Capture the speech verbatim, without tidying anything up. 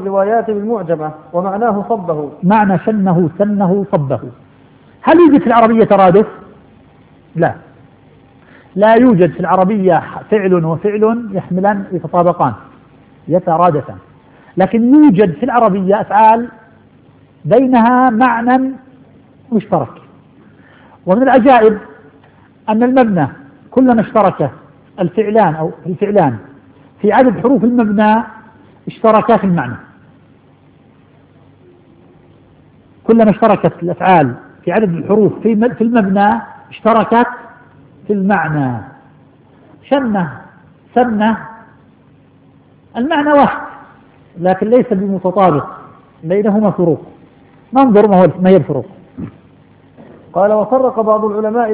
الروايات بالمعجمة ومعناه صبه. معنى شنه سنه صبه. هل يوجد في العربية ترادف؟ لا، لا يوجد في العربية فعل وفعل يحملان يتطابقان يترادفان، لكن يوجد في العربية أفعال بينها معنى مشترك. ومن العجائب أن المبنى كلما اشترك الفعلان أو الفعلان في عدد حروف المبنى اشتركا في المعنى. كلما اشتركت الأفعال في عدد الحروف في المبنى اشتركت في المعنى. شنه سنه المعنى واحد لكن ليس بمتطابق، بينهما فروق. ننظر ما هي الفروق. قال: وفرق بعض العلماء